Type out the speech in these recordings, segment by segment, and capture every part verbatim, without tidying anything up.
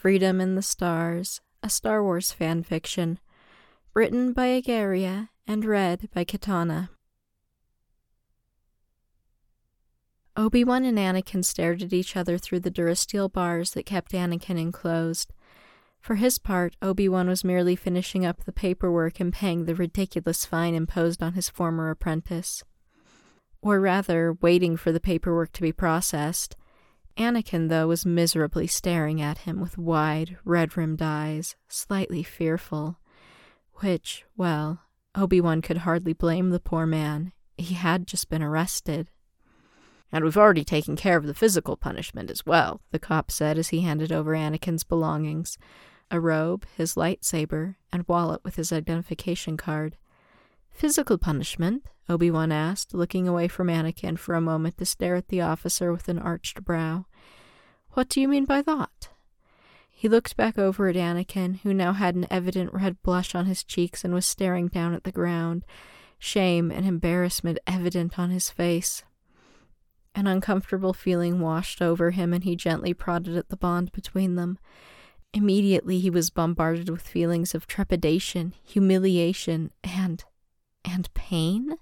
Freedom in the Stars, a Star Wars fanfiction, written by Agaria and read by Katana. Obi-Wan and Anakin stared at each other through the durasteel bars that kept Anakin enclosed. For his part, Obi-Wan was merely finishing up the paperwork and paying the ridiculous fine imposed on his former apprentice. Or rather, waiting for the paperwork to be processed. Anakin, though, was miserably staring at him with wide, red-rimmed eyes, slightly fearful. Which, well, Obi-Wan could hardly blame the poor man. He had just been arrested. "And we've already taken care of the physical punishment as well," the cop said as he handed over Anakin's belongings. A robe, his lightsaber, and wallet with his identification card. "Physical punishment?" Obi-Wan asked, looking away from Anakin for a moment to stare at the officer with an arched brow. "What do you mean by that?" He looked back over at Anakin, who now had an evident red blush on his cheeks and was staring down at the ground, shame and embarrassment evident on his face. An uncomfortable feeling washed over him, and he gently prodded at the bond between them. Immediately he was bombarded with feelings of trepidation, humiliation, and... and pain?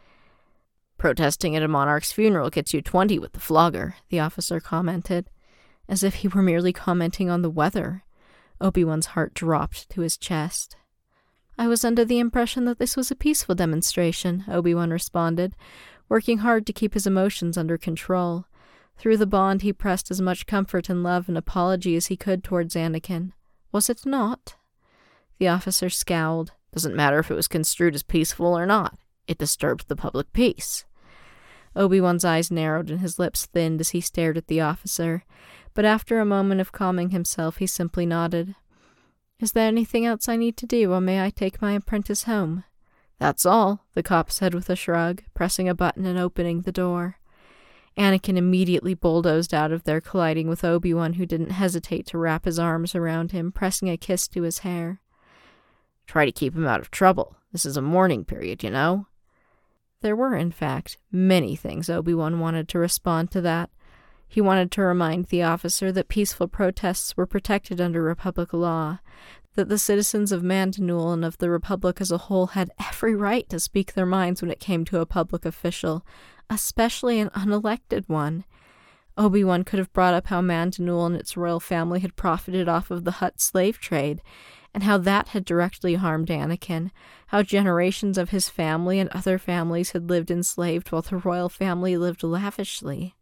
"Protesting at a monarch's funeral gets you twenty with the flogger," the officer commented, as if he were merely commenting on the weather. Obi-Wan's heart dropped to his chest. "I was under the impression that this was a peaceful demonstration," Obi-Wan responded, working hard to keep his emotions under control. Through the bond he pressed as much comfort and love and apology as he could towards Anakin. "Was it not?" The officer scowled. "Doesn't matter if it was construed as peaceful or not. It disturbed the public peace." Obi-Wan's eyes narrowed and his lips thinned as he stared at the officer, but after a moment of calming himself he simply nodded. "Is there anything else I need to do, or may I take my apprentice home?" "That's all," the cop said with a shrug, pressing a button and opening the door. Anakin immediately bulldozed out of there, colliding with Obi-Wan, who didn't hesitate to wrap his arms around him, pressing a kiss to his hair. "Try to keep him out of trouble. This is a mourning period, you know." There were, in fact, many things Obi-Wan wanted to respond to that. He wanted to remind the officer that peaceful protests were protected under Republic law, that the citizens of Mandanoul and of the Republic as a whole had every right to speak their minds when it came to a public official, especially an unelected one. Obi-Wan could have brought up how Mandanoul and its royal family had profited off of the Hutt slave trade, and how that had directly harmed Anakin, how generations of his family and other families had lived enslaved while the royal family lived lavishly.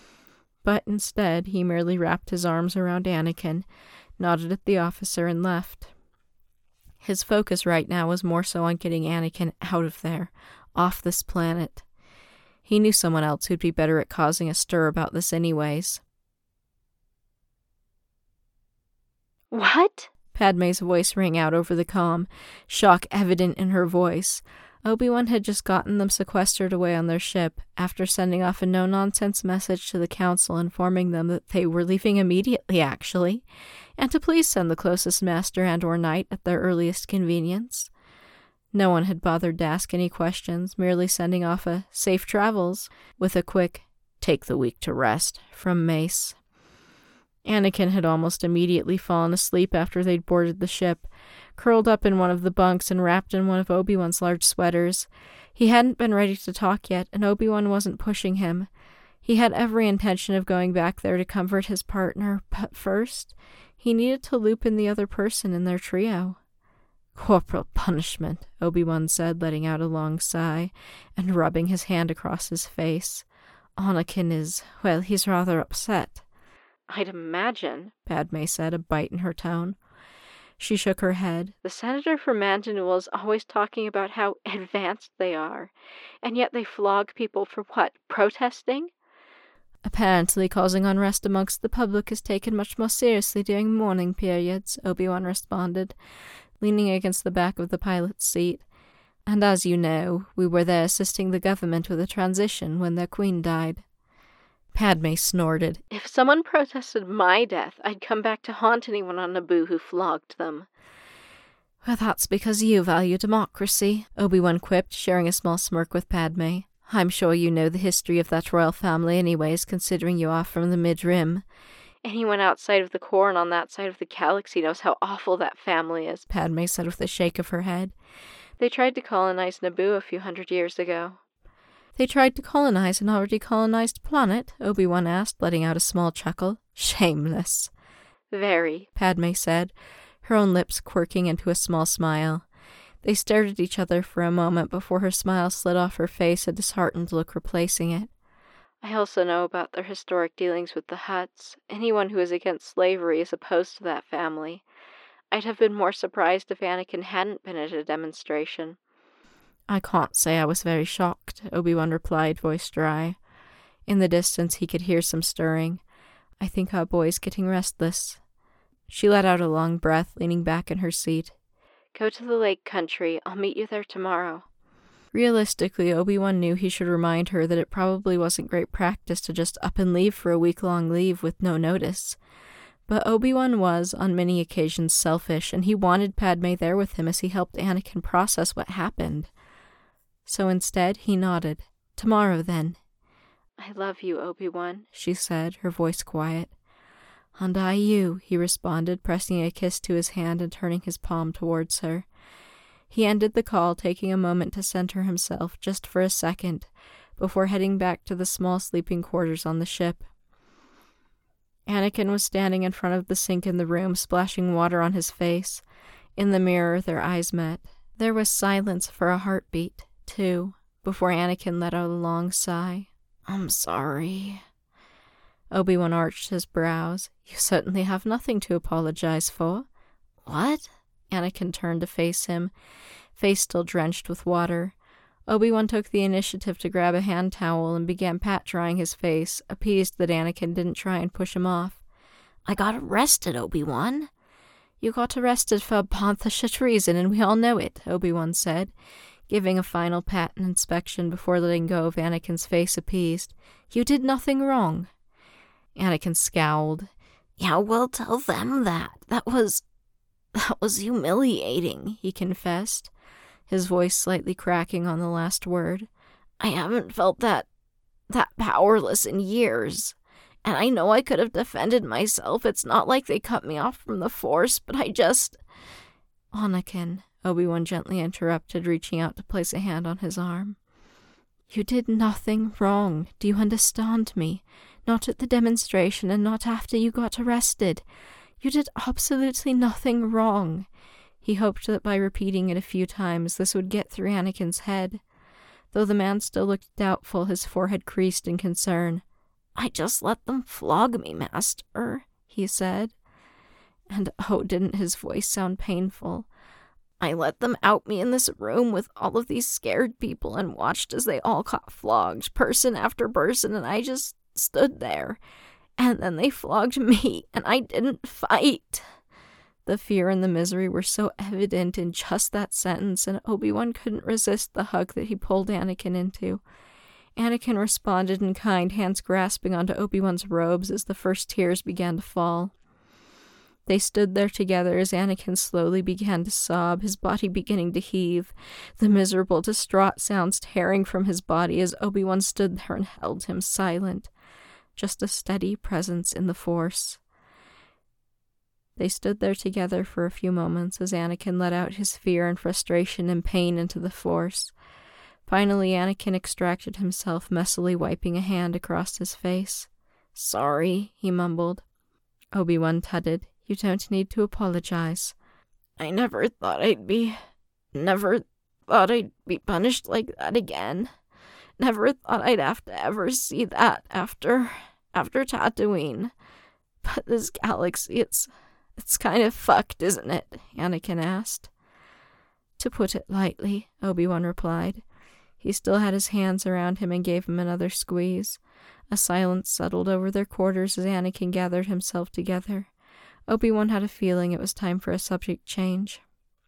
But instead, he merely wrapped his arms around Anakin, nodded at the officer, and left. His focus right now was more so on getting Anakin out of there, off this planet. He knew someone else who'd be better at causing a stir about this anyways. "What?" Padme's voice rang out over the comm, shock evident in her voice. Obi-Wan had just gotten them sequestered away on their ship, after sending off a no-nonsense message to the council informing them that they were leaving immediately, actually, and to please send the closest master and or knight at their earliest convenience. No one had bothered to ask any questions, merely sending off a "safe travels" with a quick "take the week to rest" from Mace. Anakin had almost immediately fallen asleep after they'd boarded the ship, curled up in one of the bunks and wrapped in one of Obi-Wan's large sweaters. He hadn't been ready to talk yet, and Obi-Wan wasn't pushing him. He had every intention of going back there to comfort his partner, but first, he needed to loop in the other person in their trio. "Corporal punishment," Obi-Wan said, letting out a long sigh, and rubbing his hand across his face. "Anakin is, well, he's rather upset." "I'd imagine," Padme said, a bite in her tone. She shook her head. "The senator for Mandanoul is always talking about how advanced they are, and yet they flog people for what, protesting?" "Apparently causing unrest amongst the public is taken much more seriously during mourning periods," Obi-Wan responded, leaning against the back of the pilot's seat. "And as you know, we were there assisting the government with a transition when their queen died." Padme snorted. "If someone protested my death, I'd come back to haunt anyone on Naboo who flogged them." "Well, that's because you value democracy," Obi-Wan quipped, sharing a small smirk with Padme. "I'm sure you know the history of that royal family anyways, considering you are from the Mid-Rim. Anyone outside of the core and on that side of the galaxy knows how awful that family is, Padme said with a shake of her head. They tried to colonize Naboo a few hundred years ago. They tried to colonize an already colonized planet? Obi-Wan asked, letting out a small chuckle. Shameless. Very, Padme said, her own lips quirking into a small smile. They stared at each other for a moment before her smile slid off her face, a disheartened look replacing it. I also know about their historic dealings with the Hutts. Anyone who is against slavery is opposed to that family. I'd have been more surprised if Anakin hadn't been at a demonstration. I can't say I was very shocked, Obi-Wan replied, voice dry. In the distance he could hear some stirring. I think our boy's getting restless. She let out a long breath, leaning back in her seat. Go to the lake country. I'll meet you there tomorrow. Realistically, Obi-Wan knew he should remind her that it probably wasn't great practice to just up and leave for a week-long leave with no notice. But Obi-Wan was, on many occasions, selfish, and he wanted Padme there with him as he helped Anakin process what happened. So instead, he nodded. Tomorrow, then. I love you, Obi-Wan, she said, her voice quiet. And I you, he responded, pressing a kiss to his hand and turning his palm towards her. He ended the call, taking a moment to center himself, just for a second, before heading back to the small sleeping quarters on the ship. Anakin was standing in front of the sink in the room, splashing water on his face. In the mirror, their eyes met. There was silence for a heartbeat, too, before Anakin let out a long sigh. I'm sorry. Obi-Wan arched his brows. You certainly have nothing to apologize for. What? Anakin turned to face him, face still drenched with water. Obi-Wan took the initiative to grab a hand towel and began pat-drying his face, appeased that Anakin didn't try and push him off. I got arrested, Obi-Wan. You got arrested for Bantha reason, and we all know it, Obi-Wan said, giving a final pat and inspection before letting go of Anakin's face, appeased. You did nothing wrong. Anakin scowled. Yeah, well, tell them that. That was... That was humiliating, he confessed, his voice slightly cracking on the last word. I haven't felt that... that powerless in years. And I know I could have defended myself. It's not like they cut me off from the Force, but I just... Anakin, Obi-Wan gently interrupted, reaching out to place a hand on his arm. You did nothing wrong. Do you understand me? Not at the demonstration and not after you got arrested. You did absolutely nothing wrong. He hoped that by repeating it a few times this would get through Anakin's head. Though the man still looked doubtful, his forehead creased in concern. I just let them flog me, Master, he said. And oh, didn't his voice sound painful. I let them out me in this room with all of these scared people and watched as they all got flogged, person after person, and I just stood there. And then they flogged me, and I didn't fight. The fear and the misery were so evident in just that sentence, and Obi-Wan couldn't resist the hug that he pulled Anakin into. Anakin responded in kind, hands grasping onto Obi-Wan's robes as the first tears began to fall. They stood there together as Anakin slowly began to sob, his body beginning to heave, the miserable, distraught sounds tearing from his body as Obi-Wan stood there and held him silent. Just a steady presence in the Force. They stood there together for a few moments as Anakin let out his fear and frustration and pain into the Force. Finally, Anakin extracted himself, messily wiping a hand across his face. Sorry, he mumbled. Obi-Wan tutted. You don't need to apologize. I never thought I'd be... Never thought I'd be punished like that again. Never thought I'd have to ever see that after... after Tatooine. But this galaxy, it's... it's kind of fucked, isn't it? Anakin asked. To put it lightly, Obi-Wan replied. He still had his hands around him and gave him another squeeze. A silence settled over their quarters as Anakin gathered himself together. Obi-Wan had a feeling it was time for a subject change.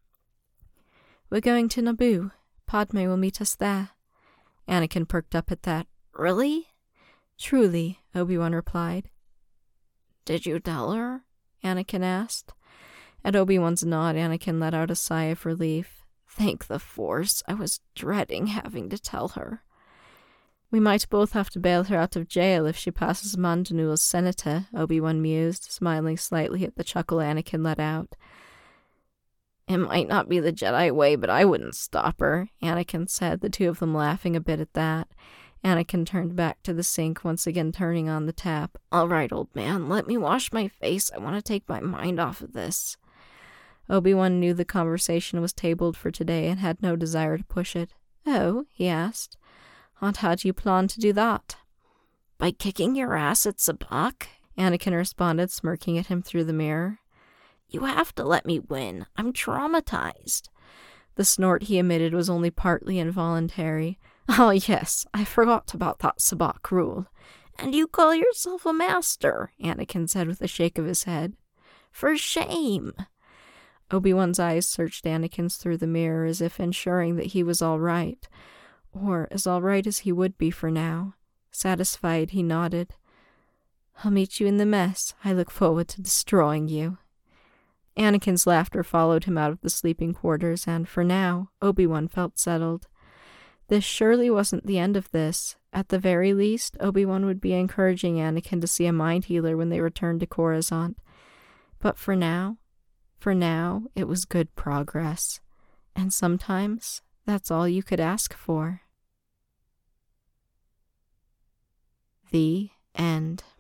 We're going to Naboo. Padme will meet us there. Anakin perked up at that. Really? Truly, Obi-Wan replied. Did you tell her? Anakin asked. At Obi-Wan's nod, Anakin let out a sigh of relief. Thank the Force. I was dreading having to tell her. We might both have to bail her out of jail if she passes Mando Newell's senator, Obi-Wan mused, smiling slightly at the chuckle Anakin let out. It might not be the Jedi way, but I wouldn't stop her, Anakin said, the two of them laughing a bit at that. Anakin turned back to the sink, once again turning on the tap. All right, old man, let me wash my face. I want to take my mind off of this. Obi-Wan knew the conversation was tabled for today and had no desire to push it. Oh, he asked. And how do you plan to do that? By kicking your ass at Sabacc, Anakin responded, smirking at him through the mirror. You have to let me win. I'm traumatized. The snort he emitted was only partly involuntary. Oh, yes, I forgot about that Sabacc rule. And you call yourself a master, Anakin said with a shake of his head. For shame. Obi-Wan's eyes searched Anakin's through the mirror as if ensuring that he was all right. Or as all right as he would be for now. Satisfied, he nodded. I'll meet you in the mess. I look forward to destroying you. Anakin's laughter followed him out of the sleeping quarters, and for now, Obi-Wan felt settled. This surely wasn't the end of this. At the very least, Obi-Wan would be encouraging Anakin to see a mind healer when they returned to Coruscant. But for now, for now, it was good progress. And sometimes, that's all you could ask for. The end.